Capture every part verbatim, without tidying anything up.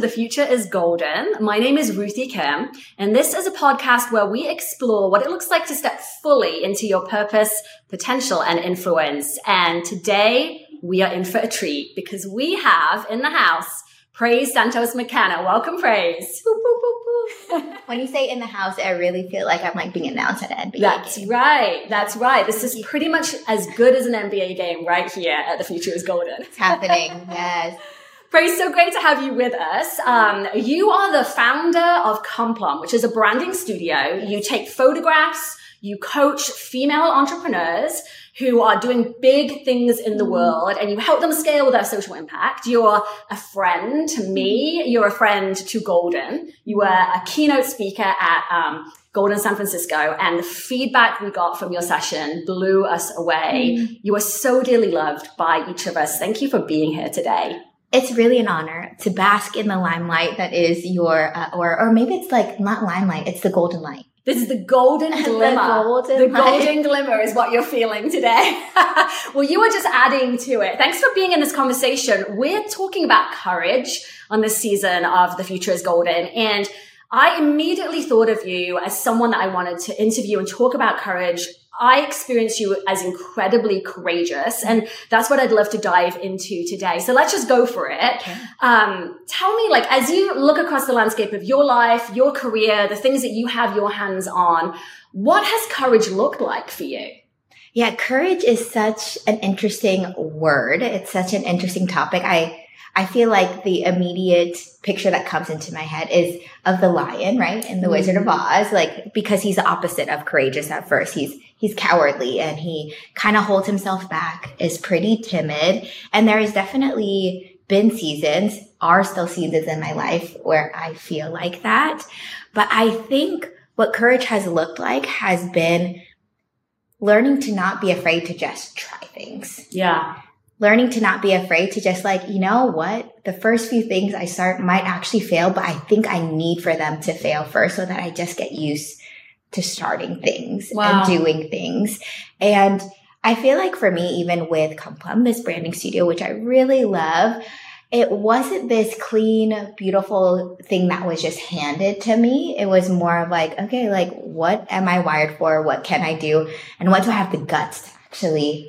The Future is Golden. My name is Ruthie Kim, and this is a podcast where we explore what it looks like to step fully into your purpose, potential, and influence. And today we are in for a treat because we have in the house Praise Santos McKenna. Welcome, Praise. Boop, boop, boop, boop. When you say in the house, I really feel like I'm like being announced at an N B A That's game. right. That's right. This is pretty much as good as an N B A game right here at The Future is Golden. It's happening. Yes. Praise, so great to have you with us. Um, you are the founder of Complum, which is a branding studio. You take photographs, you coach female entrepreneurs who are doing big things in the world, and you help them scale their social impact. You're a friend to me. You're a friend to Golden. You were a keynote speaker at um, Golden San Francisco, and the feedback we got from your session blew us away. Mm. You are so dearly loved by each of us. Thank you for being here today. It's really an honor to bask in the limelight that is your, uh, or or maybe it's like not limelight, it's the golden light. This is the golden glimmer. the golden, the golden glimmer is what you're feeling today. Well, you are just adding to it. Thanks for being in this conversation. We're talking about courage on this season of The Future is Golden. And I immediately thought of you as someone that I wanted to interview and talk about courage. I experience you as incredibly courageous, and that's what I'd love to dive into today. So let's just go for it. Okay. Um, tell me, like, as you look across the landscape of your life, your career, the things that you have your hands on, what has courage looked like for you? Yeah, courage is such an interesting word. It's such an interesting topic. I I feel like the immediate picture that comes into my head is of the lion, right? In The mm-hmm. Wizard of Oz, like, because he's the opposite of courageous at first. He's, he's cowardly and he kind of holds himself back, is pretty timid. And there has definitely been seasons, are still seasons in my life where I feel like that. But I think what courage has looked like has been learning to not be afraid to just try things. Yeah. Learning to not be afraid to just like, you know what, the first few things I start might actually fail, but I think I need for them to fail first so that I just get used to starting things wow. and doing things. And I feel like for me, even with Complum, this branding studio, which I really love, it wasn't this clean, beautiful thing that was just handed to me. It was more of like, okay, like, what am I wired for? What can I do? And what do I have the guts to actually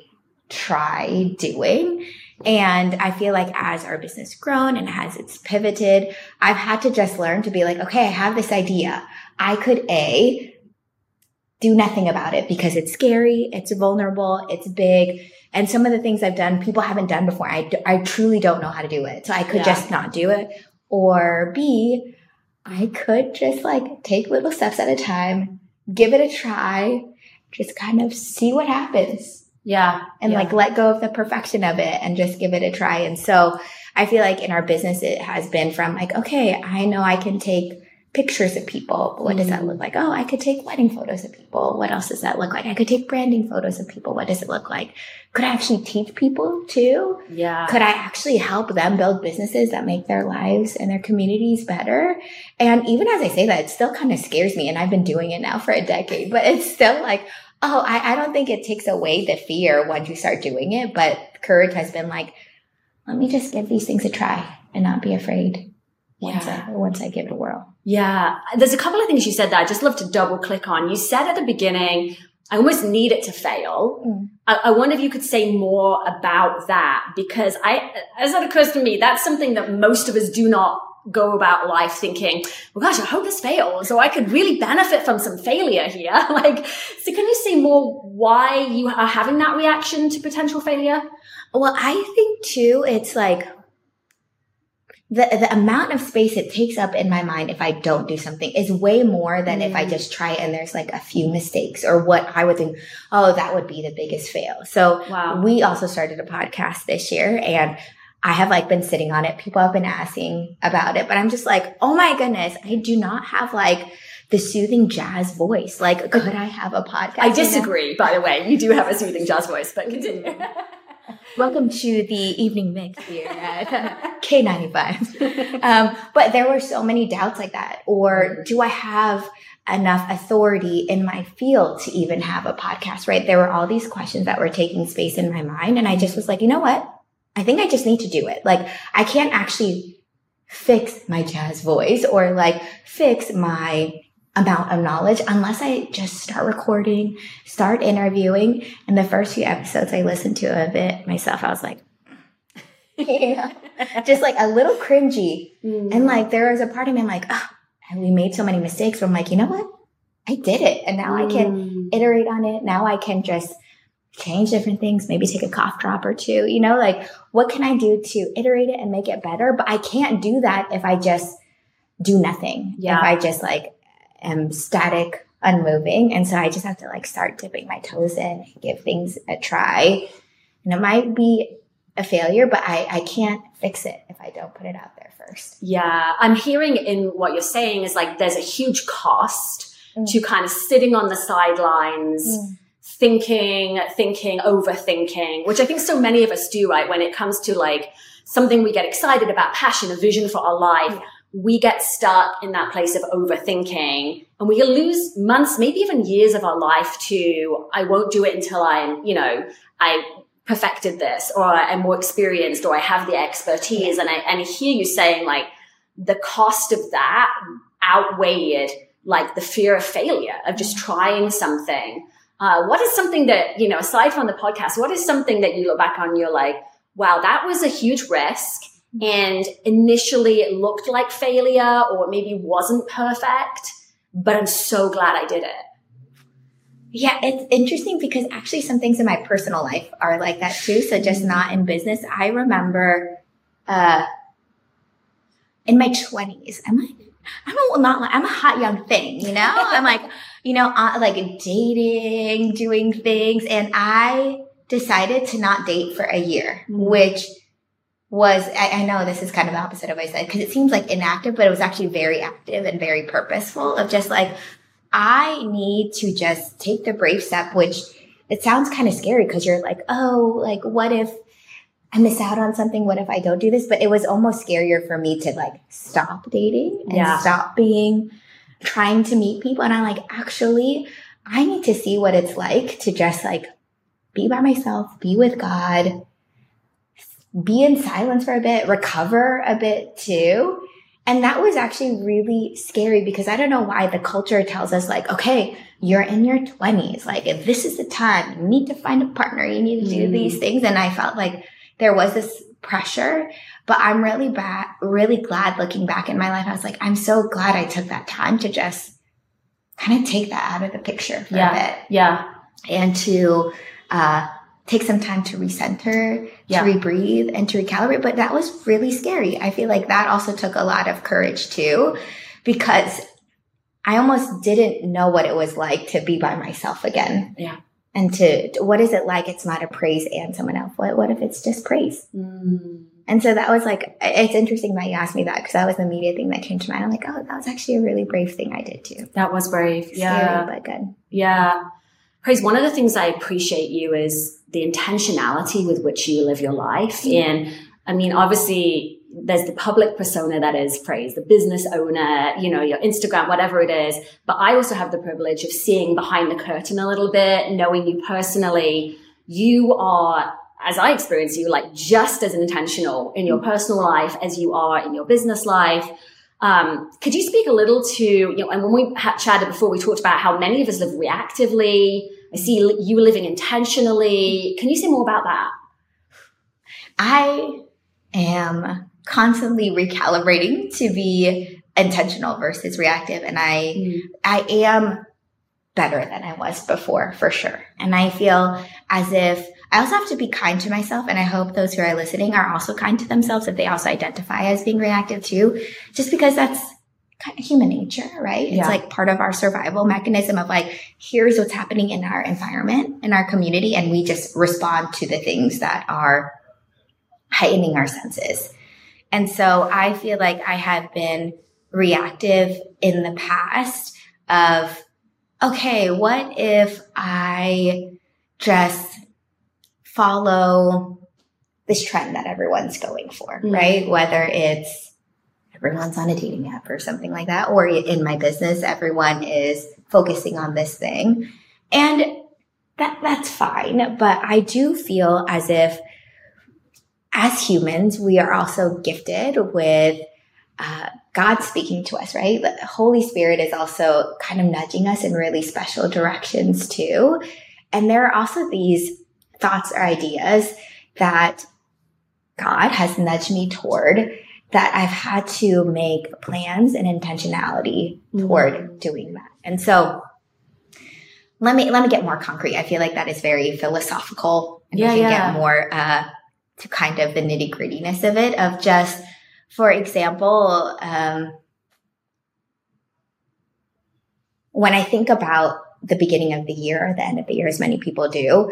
try doing? And I feel like as our business grown and as it's pivoted, I've had to just learn to be like, okay, I have this idea. I could A, do nothing about it because it's scary, it's vulnerable, it's big. And some of the things I've done, people haven't done before. I, I truly don't know how to do it. So I could yeah. just not do it. Or B, I could just like take little steps at a time, give it a try, just kind of see what happens. Yeah. And yeah. like let go of the perfection of it and just give it a try. And so I feel like in our business, it has been from like, okay, I know I can take pictures of people. But what mm-hmm. does that look like? Oh, I could take wedding photos of people. What else does that look like? I could take branding photos of people. What does it look like? Could I actually teach people too? Yeah. Could I actually help them build businesses that make their lives and their communities better? And even as I say that, it still kind of scares me. And I've been doing it now for a decade, but it's still like, oh, I, I don't think it takes away the fear once you start doing it, but courage has been like, let me just give these things a try and not be afraid once, yeah. I, once I give it a whirl. Yeah. There's a couple of things you said that I just love to double click on. You said at the beginning, I almost need it to fail. Mm. I, I wonder if you could say more about that, because I, as it occurs to me, that's something that most of us do not go about life thinking, well, gosh, I hope this fails, or I could really benefit from some failure here. Like, so can you say more why you are having that reaction to potential failure? Well, I think too, it's like the, the amount of space it takes up in my mind if I don't do something is way more than mm. if I just try and there's like a few mistakes or what I would think, oh, that would be the biggest fail. So wow. we also started a podcast this year, and I have like been sitting on it. People have been asking about it, but I'm just like, oh my goodness, I do not have like the soothing jazz voice. Like, could I have a podcast? I disagree, by the way. You do have a soothing jazz voice, but continue. Welcome to the evening mix here at K ninety-five. Um, but there were so many doubts like that. Or do I have enough authority in my field to even have a podcast, right? There were all these questions that were taking space in my mind. And I just was like, you know what? I think I just need to do it. Like, I can't actually fix my jazz voice or like fix my amount of knowledge unless I just start recording, start interviewing. And the first few episodes I listened to of it myself, I was like, you know, just like a little cringy. Mm. And like, there was a part of me, I'm like, oh, and we made so many mistakes. But I'm like, you know what? I did it. And now mm. I can iterate on it. Now I can just change different things, maybe take a cough drop or two, you know, like what can I do to iterate it and make it better? But I can't do that if I just do nothing. Yeah. If I just like, am static, unmoving. And so I just have to like start dipping my toes in, give things a try. And it might be a failure, but I, I can't fix it if I don't put it out there first. Yeah. I'm hearing in what you're saying is like there's a huge cost mm. to kind of sitting on the sidelines, mm. thinking, thinking, overthinking, which I think so many of us do, right? When it comes to like something we get excited about, passion, a vision for our life. Yeah. We get stuck in that place of overthinking and we lose months, maybe even years of our life to, I won't do it until I'm, you know, I perfected this or I'm more experienced or I have the expertise. And I, and I hear you saying like the cost of that outweighed like the fear of failure of just trying something. Uh, what is something that, you know, aside from the podcast, what is something that you look back on, you're like, wow, that was a huge risk. And initially it looked like failure or maybe wasn't perfect, but I'm so glad I did it. Yeah, it's interesting because actually some things in my personal life are like that too. So just not in business. I remember uh, in my twenties, I'm like, I'm a, not like, I'm a hot young thing, you know? I'm like, you know, uh, like dating, doing things. And I decided to not date for a year, mm-hmm. which was, I, I know this is kind of the opposite of what I said, because it seems like inactive, but it was actually very active and very purposeful of just like, I need to just take the brave step, which it sounds kind of scary because you're like, oh, like, what if I miss out on something? What if I don't do this? But it was almost scarier for me to like stop dating and yeah. stop being, trying to meet people. And I'm like, actually, I need to see what it's like to just like be by myself, be with God, be in silence for a bit, recover a bit too. And that was actually really scary because I don't know why the culture tells us like, okay, you're in your twenties. Like if this is the time, you need to find a partner, you need to do mm. these things. And I felt like there was this pressure, but I'm really bad, really glad looking back in my life. I was like, I'm so glad I took that time to just kind of take that out of the picture for yeah. a bit. Yeah. And to, uh, take some time to recenter, yeah. to rebreathe, and to recalibrate. But that was really scary. I feel like that also took a lot of courage too, because I almost didn't know what it was like to be by myself again. Yeah. And to, what is it like? It's not a praise and someone else. What, what if it's just praise? Mm. And so that was like, it's interesting that you asked me that because that was the immediate thing that changed my mind. I'm like, oh, that was actually a really brave thing I did too. That was brave. Scary, yeah. but good. Yeah. Praise, one of the things I appreciate you is the intentionality with which you live your life. Mm-hmm. And I mean, obviously there's the public persona that is Praise, the business owner, you know, your Instagram, whatever it is. But I also have the privilege of seeing behind the curtain a little bit, knowing you personally. You are, as I experience you, like just as intentional in your personal life as you are in your business life. Um, could you speak a little to, you know, and when we had chatted before, we talked about how many of us live reactively. I see you living intentionally. Can you say more about that? I am constantly recalibrating to be intentional versus reactive. And I, mm. I am better than I was before, for sure. And I feel as if I also have to be kind to myself. And I hope those who are listening are also kind to themselves if they also identify as being reactive too, just because that's kind of human nature, right? It's yeah. like part of our survival mechanism of like, here's what's happening in our environment, in our community. And we just respond to the things that are heightening our senses. And so I feel like I have been reactive in the past of, okay, what if I just follow this trend that everyone's going for, mm-hmm. right? Whether it's everyone's on a dating app or something like that, or in my business, everyone is focusing on this thing. And that that's fine. But I do feel as if as humans, we are also gifted with uh, God speaking to us, right? The Holy Spirit is also kind of nudging us in really special directions too. And there are also these thoughts or ideas that God has nudged me toward that I've had to make plans and intentionality toward mm-hmm. doing that. And so let me, let me get more concrete. I feel like that is very philosophical, and yeah, we can yeah. get more, uh, to kind of the nitty grittiness of it, of just, for example, um, when I think about the beginning of the year or the end of the year, as many people do,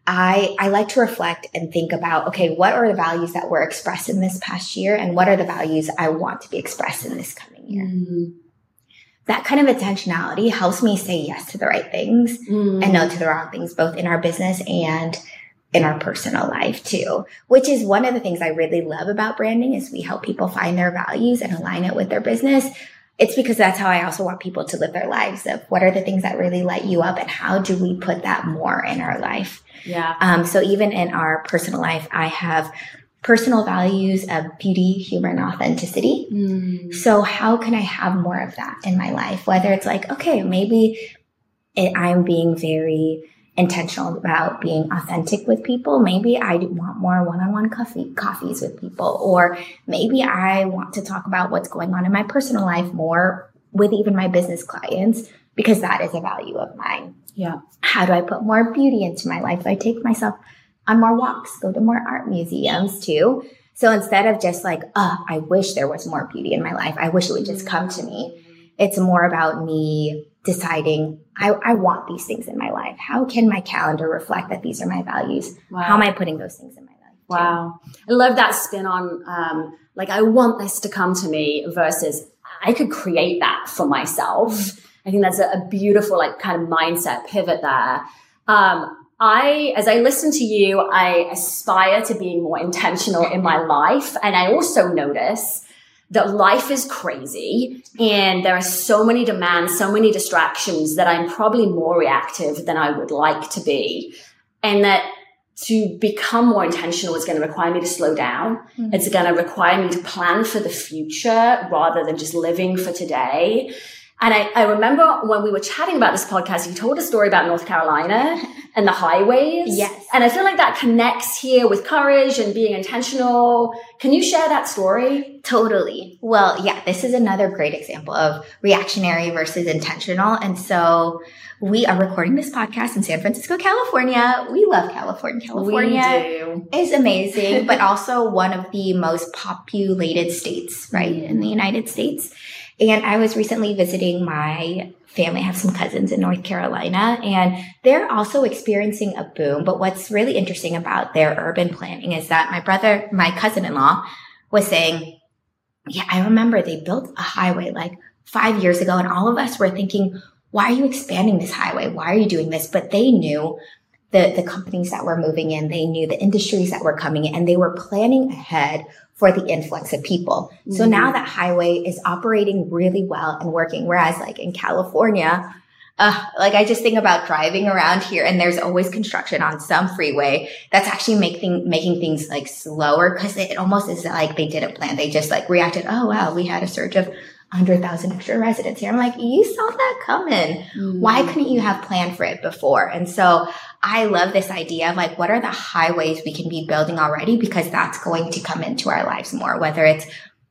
I, I like to reflect and think about, okay, what are the values that were expressed in this past year, and what are the values I want to be expressed in this coming year? Mm. That kind of intentionality helps me say yes to the right things mm. and no to the wrong things, both in our business and in our personal life too, which is one of the things I really love about branding is we help people find their values and align it with their business. It's because that's how I also want people to live their lives, of what are the things that really light you up and how do we put that more in our life? Yeah. Um, so even in our personal life, I have personal values of beauty, humor, and authenticity. Mm. So how can I have more of that in my life? Whether it's like, okay, maybe it, I'm being very intentional about being authentic with people. Maybe I want more one-on-one coffee, coffees with people, or maybe I want to talk about what's going on in my personal life more with even my business clients, because that is a value of mine. Yeah. How do I put more beauty into my life? I take myself on more walks, go to more art museums too. So instead of just like, oh, I wish there was more beauty in my life, I wish it would just come to me. It's more about me deciding, I, I want these things in my life. How can my calendar reflect that these are my values? Wow. How am I putting those things in my life too? Wow. I love that spin on, um, like, I want this to come to me versus I could create that for myself. Mm-hmm. I think that's a, a beautiful, like, kind of mindset pivot there. Um, I, as I listen to you, I aspire to being more intentional in my life. And I also notice that life is crazy and there are so many demands, so many distractions that I'm probably more reactive than I would like to be. And that to become more intentional is going to require me to slow down. Mm-hmm. It's going to require me to plan for the future rather than just living for today. And I, I remember when we were chatting about this podcast, you told a story about North Carolina and the highways. Yes. And I feel like that connects here with courage and being intentional. Can you share that story? Totally. Well, yeah, this is another great example of reactionary versus intentional. And so we are recording this podcast in San Francisco, California. We love California. California is amazing, but also one of the most populated states, right, in the United States. And I was recently visiting my family. I have some cousins in North Carolina, and they're also experiencing a boom. But what's really interesting about their urban planning is that my brother, my cousin-in-law, was saying, yeah, I remember they built a highway like five years ago, and all of us were thinking, why are you expanding this highway? Why are you doing this? But they knew the, the companies that were moving in. They knew the industries that were coming in, and they were planning ahead for the influx of people. Mm-hmm. So now that highway is operating really well and working. Whereas like in California, uh, like I just think about driving around here and there's always construction on some freeway that's actually making, making things like slower, because it almost is like they didn't plan. They just like reacted. Oh, wow, we had a surge of one hundred thousand extra residents here. I'm like, you saw that coming. Mm-hmm. Why couldn't you have planned for it before? And so I love this idea of like, what are the highways we can be building already? Because that's going to come into our lives more, whether it's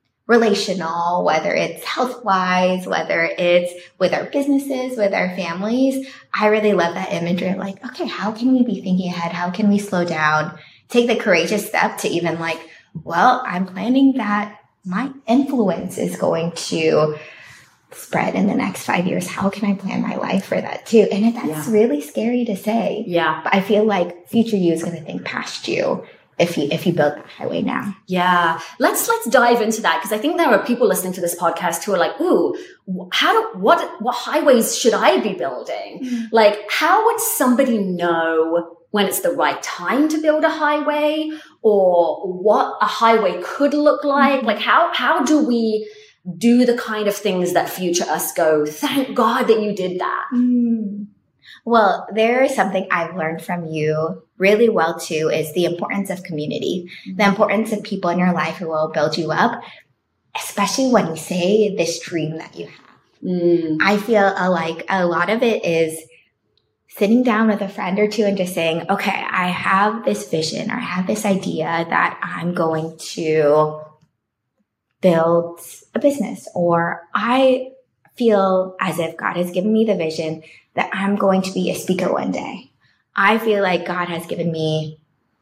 relational, whether it's health-wise, whether it's with our businesses, with our families. I really love that imagery of like, okay, how can we be thinking ahead? How can we slow down, take the courageous step to even like, well, I'm planning that my influence is going to spread in the next five years. How can I plan my life for that too? And that's yeah. really scary to say. Yeah. But I feel like future you is going to think past you if you, if you build that highway now. Yeah. Let's, let's dive into that. Cause I think there are people listening to this podcast who are like, ooh, how do, what, what highways should I be building? Mm-hmm. Like, how would somebody know when it's the right time to build a highway, or what a highway could look like? Mm-hmm. Like how, how do we do the kind of things that future us go, thank God that you did that? Mm. Well, there is something I've learned from you really well too, is the importance of community, mm-hmm. the importance of people in your life who will build you up. especially when you say this dream that you have. Mm. I feel uh, like a lot of it is sitting down with a friend or two and just saying, okay, I have this vision or I have this idea that I'm going to build a business, or I feel as if God has given me the vision that I'm going to be a speaker one day. I feel like God has given me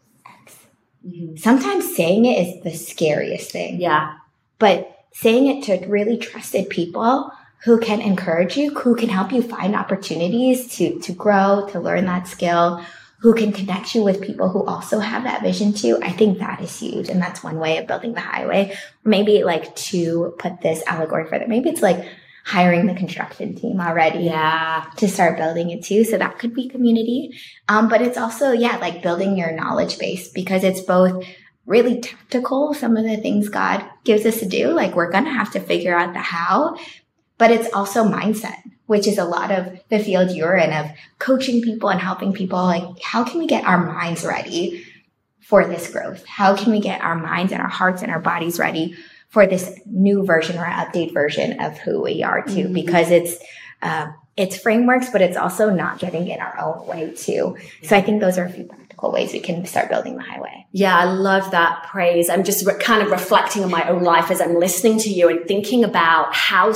X. Mm-hmm. Sometimes saying it is the scariest thing. Yeah. But saying it to really trusted people who can encourage you, who can help you find opportunities to, to grow, to learn that skill, who can connect you with people who also have that vision too. I think that is huge. And that's one way of building the highway. Maybe like to put this allegory further, maybe it's like hiring the construction team already. Yeah. To start building it too. So that could be community. Um, but it's also, yeah, like building your knowledge base, because it's both really tactical. Some of the things God gives us to do, like we're going to have to figure out the how, but it's also mindset, which is a lot of the field you're in, of coaching people and helping people. Like, how can we get our minds ready for this growth? How can we get our minds and our hearts and our bodies ready for this new version or update version of who we are too? Mm-hmm. Because it's, uh, it's frameworks, but it's also not getting in our own way too. So I think those are a few practical ways we can start building the highway. Yeah, I love that praise. I'm just re- kind of reflecting on my own life as I'm listening to you and thinking about how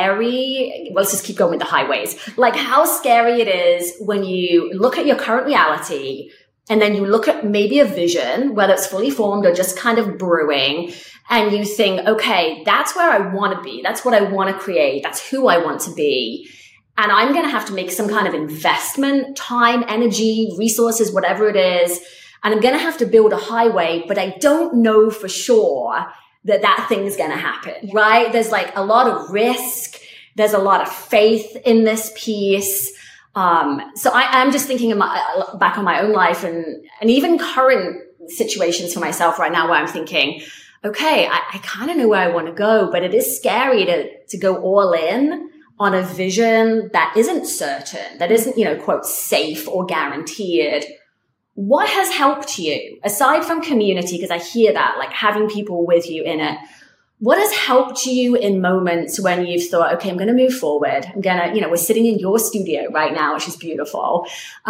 scary, well, let's just keep going with the highways, like how scary it is when you look at your current reality and then you look at maybe a vision, whether it's fully formed or just kind of brewing, and you think, okay, that's where I want to be. That's what I want to create. That's who I want to be. And I'm going to have to make some kind of investment, time, energy, resources, whatever it is. And I'm going to have to build a highway, but I don't know for sure that that thing's going to happen, right? There's like a lot of risk. There's a lot of faith in this piece. Um, so I am just thinking of my, back on my own life and, and even current situations for myself right now where I'm thinking, okay, I, I kind of know where I want to go, but it is scary to, to go all in on a vision that isn't certain, that isn't, you know, quote, safe or guaranteed. What has helped you aside from community? Because I hear that, like having people with you in it. What has helped you in moments when you've thought, okay, I'm going to move forward. I'm going to, you know, we're sitting in your studio right now, which is beautiful.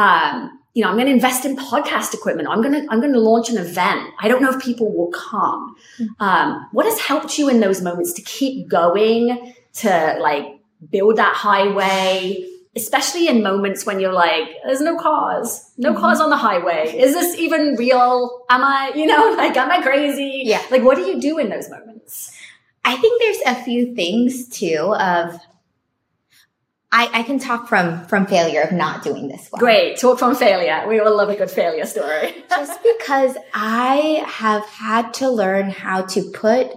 Um, you know, I'm going to invest in podcast equipment. I'm going to, I'm going to launch an event. I don't know if people will come. Um, what has helped you in those moments to keep going, to like build that highway, especially in moments when you're like, there's no cars, no mm-hmm. cars on the highway. Is this even real? Am I, you know, like, am I crazy? Yeah. Like, what do you do in those moments? I think there's a few things too of, I, I can talk from, from failure of not doing this well. Great. Talk from failure. We all love a good failure story. Just because I have had to learn how to put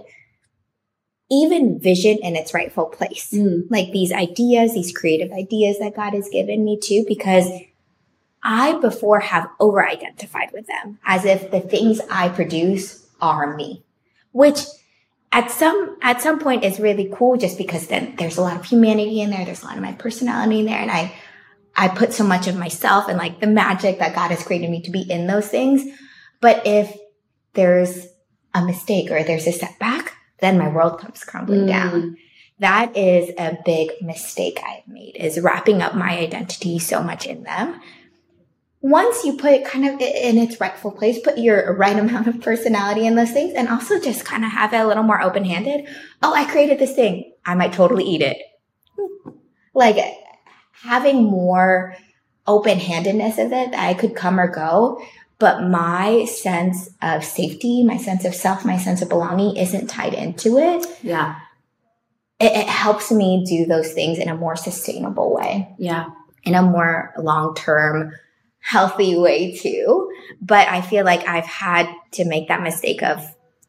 even vision in its rightful place. Mm. Like these ideas, these creative ideas that God has given me too, because I before have over-identified with them as if the things I produce are me, which at some, at some point is really cool just because then there's a lot of humanity in there. There's a lot of my personality in there. And I, I put so much of myself and like the magic that God has created me to be in those things. But if there's a mistake or there's a setback, then my world comes crumbling mm. down. That is a big mistake I've made, is wrapping up my identity so much in them. Once you put it kind of in its rightful place, put your right amount of personality in those things, and also just kind of have it a little more open-handed. Oh, I created this thing. I might totally eat it. Like having more open-handedness of it, that I could come or go. But my sense of safety, my sense of self, my sense of belonging isn't tied into it. Yeah. It, it helps me do those things in a more sustainable way. Yeah. In a more long-term, healthy way too. But I feel like I've had to make that mistake of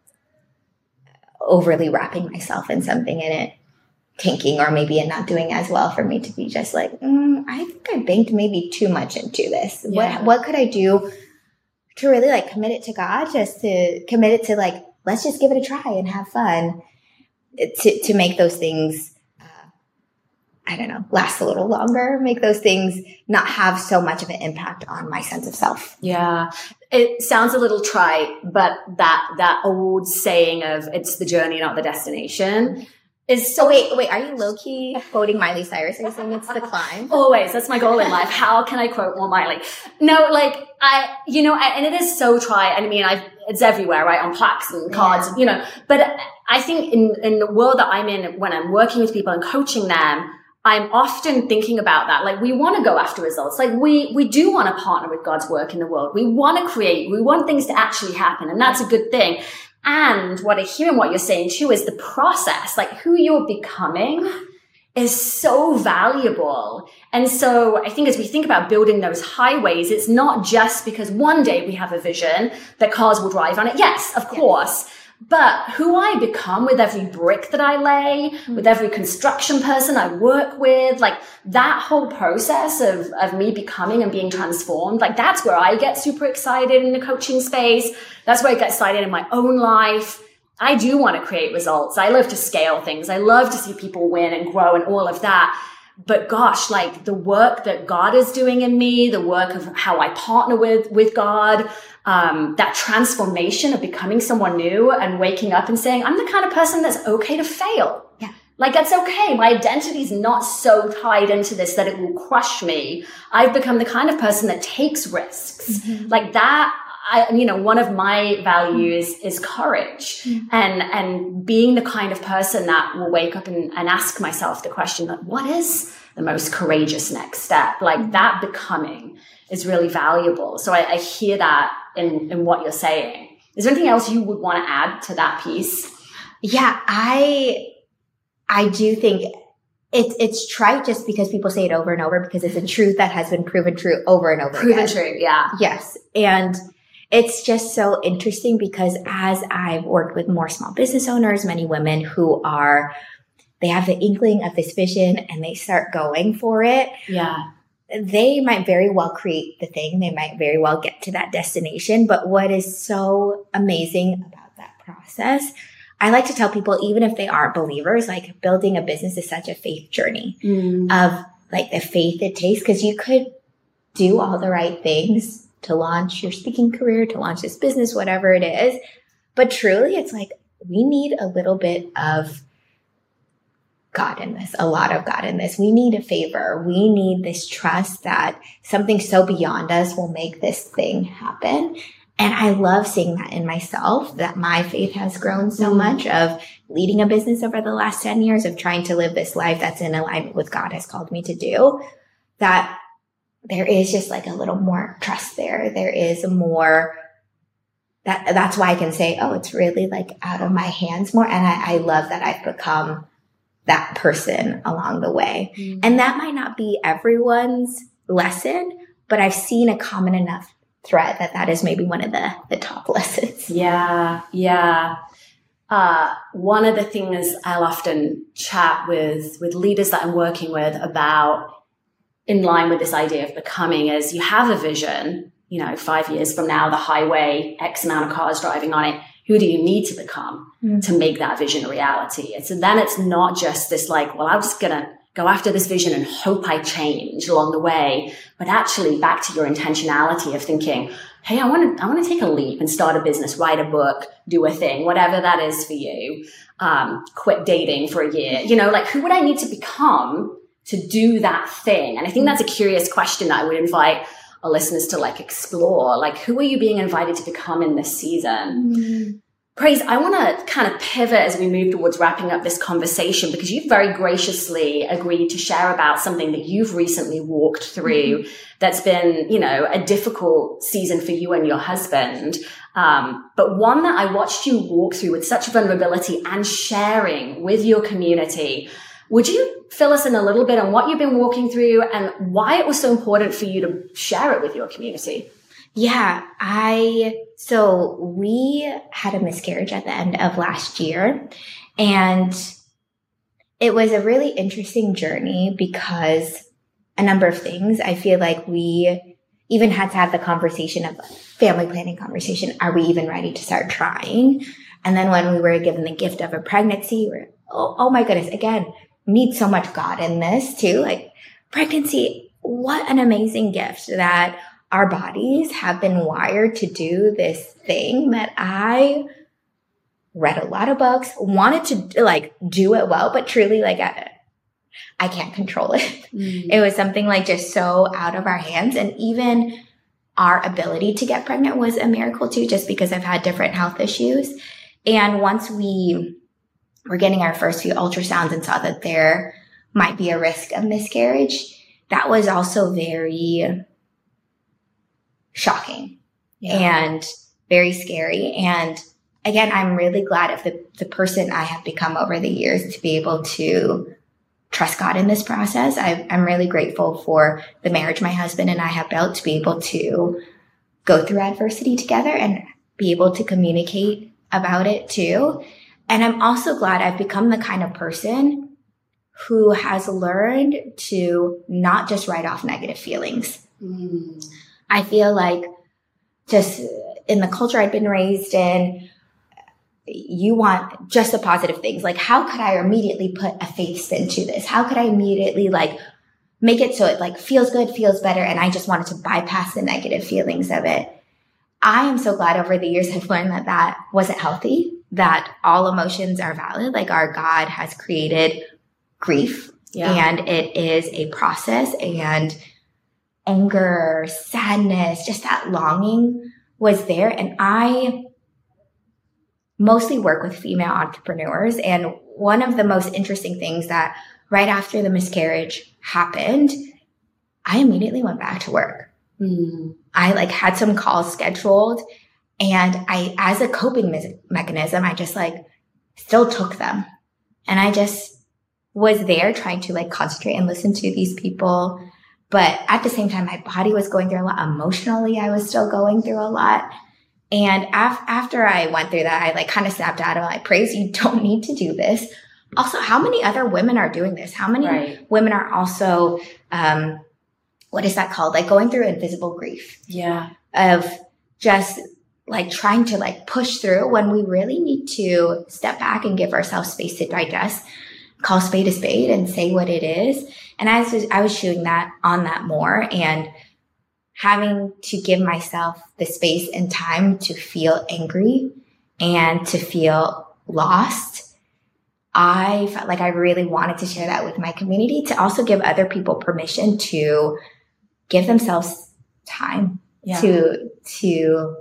overly wrapping myself in something and it tanking or maybe it not doing as well for me to be just like, mm, I think I banked maybe too much into this. Yeah. What, what could I do to really like commit it to God, just to commit it to like, let's just give it a try and have fun, to, to make those things uh, I don't know, last a little longer, make those things not have so much of an impact on my sense of self. Yeah. It sounds a little trite, but that, that old saying of it's the journey, not the destination is so. Oh, wait, wait, are you low key quoting Miley Cyrus? Are you saying it's the climb? Always. That's my goal in life. How can I quote more Miley? No, like I, you know, I, and it is so trite. I mean, I, it's everywhere, right? On plaques and cards, yeah. you know, but I think in, in the world that I'm in, when I'm working with people and coaching them, I'm often thinking about that. Like we want to go after results. Like we, we do want to partner with God's work in the world. We want to create, we want things to actually happen. And that's a good thing. And what I hear in what you're saying too is the process, like who you're becoming is so valuable. And so I think as we think about building those highways, it's not just because one day we have a vision that cars will drive on it. Yes, of course. Yes. But who I become with every brick that I lay, with every construction person I work with, like that whole process of, of me becoming and being transformed, like that's where I get super excited in the coaching space. That's where I get excited in my own life. I do want to create results. I love to scale things. I love to see people win and grow and all of that. But gosh, like the work that God is doing in me, the work of how I partner with, with God, um, that transformation of becoming someone new and waking up and saying, I'm the kind of person that's okay to fail. Yeah. Like that's okay. My identity is not so tied into this that it will crush me. I've become the kind of person that takes risks. Mm-hmm. Like that. I, you know, one of my values is courage mm-hmm. and, and being the kind of person that will wake up and, and ask myself the question, like, what is the most courageous next step? Like mm-hmm. that becoming is really valuable. So I, I hear that in, in what you're saying. Is there anything else you would want to add to that piece? Yeah, I, I do think it's, it's trite just because people say it over and over because it's a truth that has been proven true over and over proven again. Proven true. Yeah. Yes. And it's just so interesting because as I've worked with more small business owners, many women who are, they have the inkling of this vision and they start going for it. Yeah. They might very well create the thing. They might very well get to that destination. But what is so amazing about that process, I like to tell people, even if they aren't believers, like building a business is such a faith journey mm. of like the faith it takes. Cause you could do all the right things to launch your speaking career, to launch this business, whatever it is. But truly, it's like we need a little bit of God in this, a lot of God in this. We need a favor. We need this trust that something so beyond us will make this thing happen. And I love seeing that in myself, that my faith has grown so much of leading a business over the last ten years, of trying to live this life that's in alignment with God has called me to do, that there is just like a little more trust there. There is more that that's why I can say, oh, it's really like out of my hands more. And I, I love that I've become that person along the way. Mm-hmm. And that might not be everyone's lesson, but I've seen a common enough thread that that is maybe one of the, the top lessons. Yeah. Yeah. Uh, one of the things I'll often chat with, with leaders that I'm working with about, in line with this idea of becoming, is you have a vision, you know, five years from now, the highway, X amount of cars driving on it. Who do you need to become mm. to make that vision a reality? And so then it's not just this like, well, I'm just going to go after this vision and hope I change along the way, but actually back to your intentionality of thinking, hey, I want to, I want to take a leap and start a business, write a book, do a thing, whatever that is for you. Um, quit dating for a year, you know, like who would I need to become to do that thing? And I think that's a curious question that I would invite our listeners to like explore. Like, who are you being invited to become in this season? Mm. Praise, I want to kind of pivot as we move towards wrapping up this conversation, because you've very graciously agreed to share about something that you've recently walked through mm-hmm. that's been, you know, a difficult season for you and your husband. Um, but one that I watched you walk through with such vulnerability and sharing with your community. Would you fill us in a little bit on what you've been walking through and why it was so important for you to share it with your community? Yeah, I, so we had a miscarriage at the end of last year, and it was a really interesting journey because a number of things. I feel like we even had to have the conversation of family planning conversation. Are we even ready to start trying? And then when we were given the gift of a pregnancy, we're, oh, oh my goodness, again, need so much God in this too. Like pregnancy, what an amazing gift that our bodies have been wired to do this thing that I read a lot of books, wanted to like do it well, but truly like I, I can't control it. Mm. It was something like just so out of our hands. And even our ability to get pregnant was a miracle too, just because I've had different health issues. And once we were getting our first few ultrasounds and saw that there might be a risk of miscarriage, that was also very shocking yeah. and very scary. And again, I'm really glad of the, the person I have become over the years to be able to trust God in this process. I, I'm really grateful for the marriage my husband and I have built to be able to go through adversity together and be able to communicate about it too. And I'm also glad I've become the kind of person who has learned to not just write off negative feelings. Mm. I feel like just in the culture I'd been raised in, you want just the positive things. Like, how could I immediately put a faith spin to this? How could I immediately like make it so it like feels good, feels better? And I just wanted to bypass the negative feelings of it. I am so glad over the years I've learned that that wasn't healthy, that all emotions are valid. Like our God has created grief yeah. and it is a process, and anger, sadness, just that longing was there. And I mostly work with female entrepreneurs. And one of the most interesting things that right after the miscarriage happened, I immediately went back to work. Mm. I like had some calls scheduled, and I, as a coping me- mechanism, I just like still took them. And I just was there trying to like concentrate and listen to these people. But at the same time, my body was going through a lot. Emotionally, I was still going through a lot. And af- after I went through that, I like kind of snapped out of like, praise, you don't need to do this. Also, how many other women are doing this? How many right. women are also, um, what is that called? Like going through invisible grief. Yeah. Of just like trying to like push through when we really need to step back and give ourselves space to digest, call spade a spade and say what it is. And I was, I was chewing that on that more and having to give myself the space and time to feel angry and to feel lost. I felt like I really wanted to share that with my community, to also give other people permission to give themselves time yeah. to, to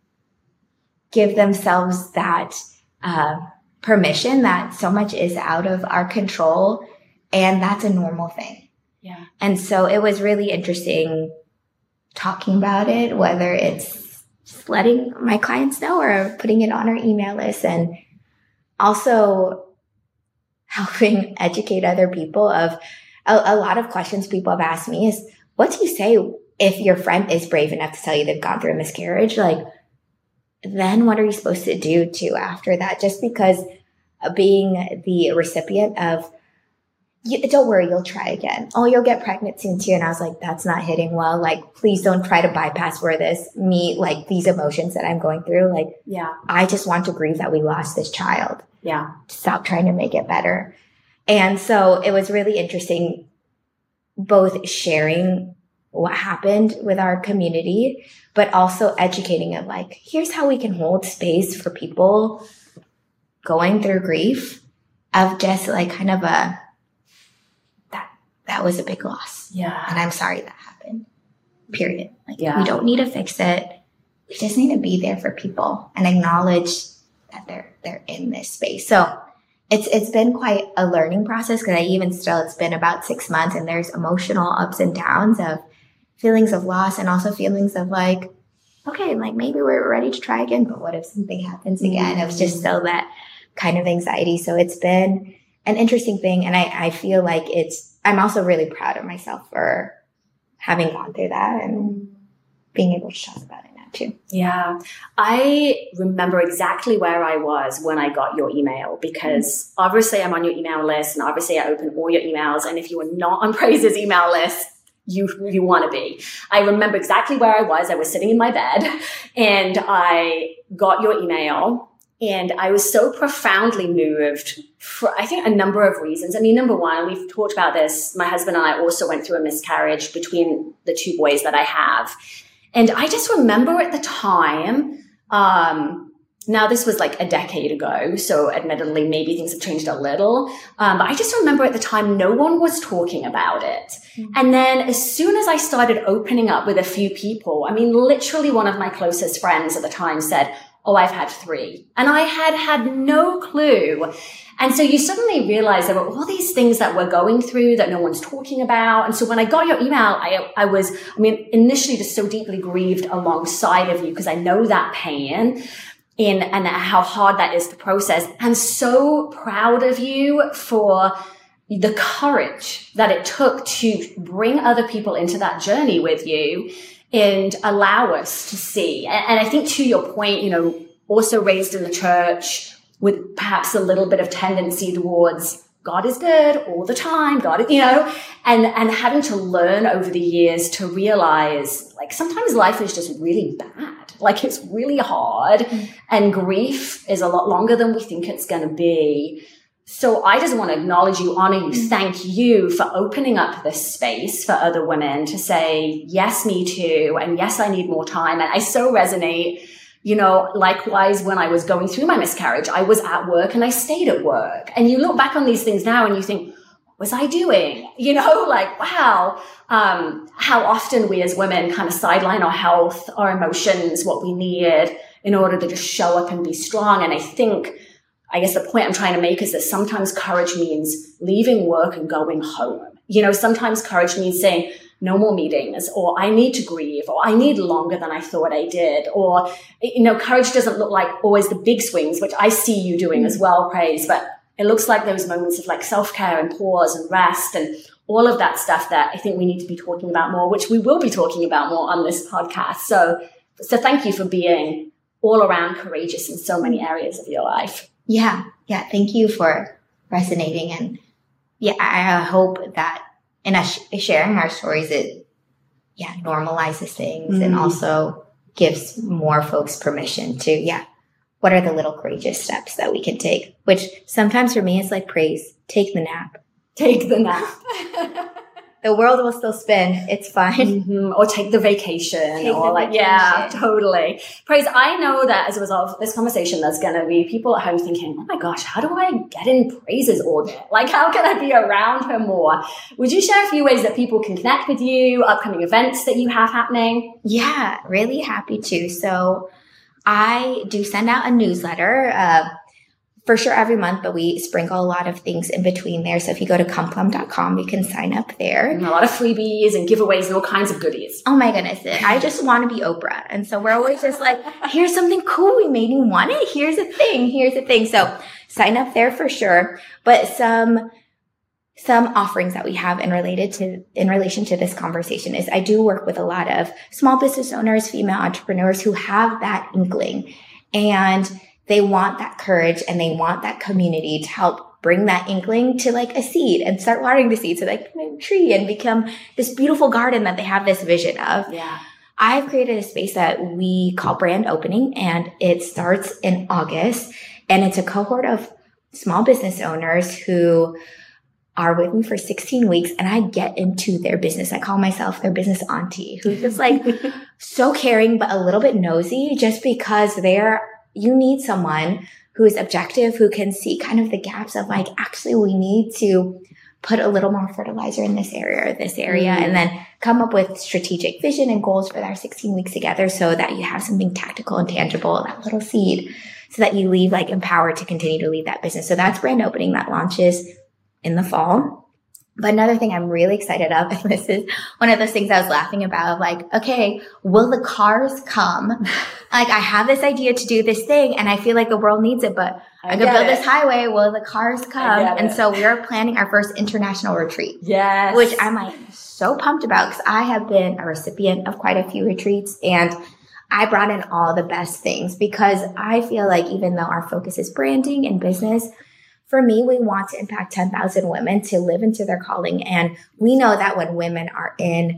give themselves that, uh, permission that so much is out of our control. And that's a normal thing. Yeah. And so it was really interesting talking about it, whether it's just letting my clients know or putting it on our email list, and also helping educate other people of a, a lot of questions people have asked me is, what do you say if your friend is brave enough to tell you they've gone through a miscarriage? Like, then what are you supposed to do too after that? Just because being the recipient of, don't worry, you'll try again. Oh, you'll get pregnant soon too. And I was like, that's not hitting well. Like, please don't try to bypass where this, me, like these emotions that I'm going through. Like, yeah, I just want to grieve that we lost this child. Yeah. Stop trying to make it better. And so it was really interesting, both sharing what happened with our community, but also educating it. Like, here's how we can hold space for people going through grief of just like kind of a, that, that was a big loss. Yeah. And I'm sorry that happened, period. Like, yeah. we don't need to fix it. We just need to be there for people and acknowledge that they're, they're in this space. So it's, it's been quite a learning process, because I even still, it's been about six months and there's emotional ups and downs of feelings of loss, and also feelings of like, okay, like maybe we're ready to try again, but what if something happens again? Mm-hmm. It was just still that kind of anxiety. So it's been an interesting thing. And I, I feel like it's, I'm also really proud of myself for having gone through that and being able to talk about it now too. Yeah. I remember exactly where I was when I got your email, because mm-hmm. obviously I'm on your email list, and obviously I open all your emails. And if you are not on Praise's email list, you you want to be. I remember exactly where I was. I was sitting in my bed and I got your email, And I was so profoundly moved for, I think, a number of reasons. I mean, number one, we've talked about this. My husband and I also went through a miscarriage between the two boys that I have. And I just remember at the time, um, now this was like a decade ago, so admittedly, maybe things have changed a little. Um, but I just remember at the time, no one was talking about it. Mm-hmm. And then as soon as I started opening up with a few people, I mean, literally one of my closest friends at the time said, oh, I've had three. And I had had no clue. And so you suddenly realize there were all these things that we're going through that no one's talking about. And so when I got your email, I, I was, I mean, initially just so deeply grieved alongside of you because I know that pain in and how hard that is to process. And so proud of you for the courage that it took to bring other people into that journey with you and allow us to see. And I think to your point, you know, also raised in the church with perhaps a little bit of tendency towards God is good all the time, God is, you know, and, and having to learn over the years to realize like sometimes life is just really bad. Like it's really hard mm-hmm. and grief is a lot longer than we think it's going to be. So I just want to acknowledge you, honor you, thank you for opening up this space for other women to say, yes, me too. And yes, I need more time. And I so resonate, you know, likewise, when I was going through my miscarriage, I was at work and I stayed at work. And you look back on these things now and you think, what was I doing? You know, like, wow, um, how often we as women kind of sideline our health, our emotions, what we need in order to just show up and be strong. And I think, I guess the point I'm trying to make is that sometimes courage means leaving work and going home. You know, sometimes courage means saying no more meetings, or I need to grieve, or I need longer than I thought I did. Or, you know, courage doesn't look like always the big swings, which I see you doing as well, Praise, but it looks like those moments of like self-care and pause and rest and all of that stuff that I think we need to be talking about more, which we will be talking about more on this podcast. So, so thank you for being all around courageous in so many areas of your life. Yeah. Yeah. Thank you for resonating. And yeah, I hope that in us sharing our stories, it, yeah, normalizes things mm-hmm. and also gives more folks permission to, yeah, what are the little courageous steps that we can take? Which sometimes for me, it's like Praise, take the nap. Take the nap. The world will still spin. It's fine. Mm-hmm. Or take the vacation. Take or the like, vacation. Yeah, totally. Praise, I know that as a result of this conversation, there's going to be people at home thinking, oh my gosh, how do I get in Praise's orbit? Like, how can I be around her more? Would you share a few ways that people can connect with you, upcoming events that you have happening? Yeah, really happy to. So I do send out a newsletter, uh, for sure every month, but we sprinkle a lot of things in between there. So if you go to Complum dot com, you can sign up there. And a lot of freebies and giveaways and all kinds of goodies. Oh my goodness. I just want to be Oprah. And so we're always just like, here's something cool we made you want it. Here's a thing. Here's a thing. So sign up there for sure. But some, some offerings that we have in related to, in relation to this conversation is I do work with a lot of small business owners, female entrepreneurs who have that inkling and they want that courage and they want that community to help bring that inkling to like a seed and start watering the seed so they can make a tree and become this beautiful garden that they have this vision of. Yeah. I've created a space that we call Brand Opening and it starts in August and it's a cohort of small business owners who are with me for sixteen weeks and I get into their business. I call myself their business auntie who's just like so caring, but a little bit nosy just because they're you need someone who is objective, who can see kind of the gaps of like, actually, we need to put a little more fertilizer in this area or this area, mm-hmm. and then come up with strategic vision and goals for our sixteen weeks together so that you have something tactical and tangible, that little seed, so that you leave like empowered to continue to lead that business. So that's Brand Opening that launches in the fall. But another thing I'm really excited of, and this is one of those things I was laughing about, like, okay, will the cars come? Like, I have this idea to do this thing, and I feel like the world needs it, but I, I could build it. This highway. Will the cars come? And so we are planning our first international retreat. Yes. Which I'm like so pumped about because I have been a recipient of quite a few retreats, and I brought in all the best things because I feel like even though our focus is branding and business, for me, we want to impact ten thousand women to live into their calling. And we know that when women are in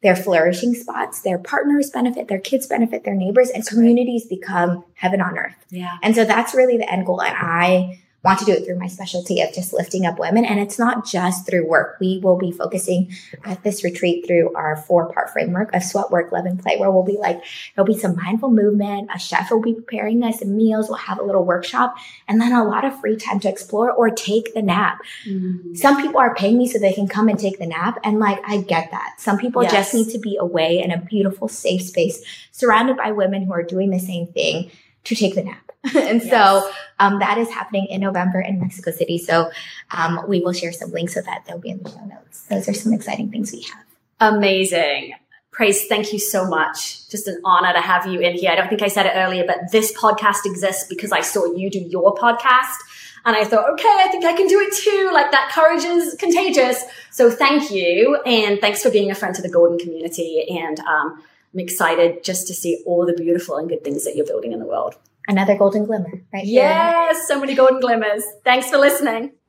They're flourishing spots. Their partners benefit, their kids benefit, their neighbors, and communities become heaven on earth. Yeah. And so that's really the end goal. And I want to do it through my specialty of just lifting up women. And it's not just through work. We will be focusing at this retreat through our four-part framework of sweat, work, love, and play, where we'll be like, there'll be some mindful movement. A chef will be preparing us some meals. We'll have a little workshop, and then a lot of free time to explore or take the nap. Mm. Some people are paying me so they can come and take the nap. And like, I get that. Some people yes. just need to be away in a beautiful, safe space, surrounded by women who are doing the same thing, to take the nap. and yes. so um, that is happening in November in Mexico City. So um, we will share some links so that they'll be in the show notes. Those are some exciting things we have. Amazing. Praise, thank you so much. Just an honor to have you in here. I don't think I said it earlier, but this podcast exists because I saw you do your podcast. And I thought, okay, I think I can do it too. Like, that courage is contagious. So thank you. And thanks for being a friend to the Golden community. And um, I'm excited just to see all the beautiful and good things that you're building in the world. Another golden glimmer, right? Yes, here. So many golden glimmers. Thanks for listening.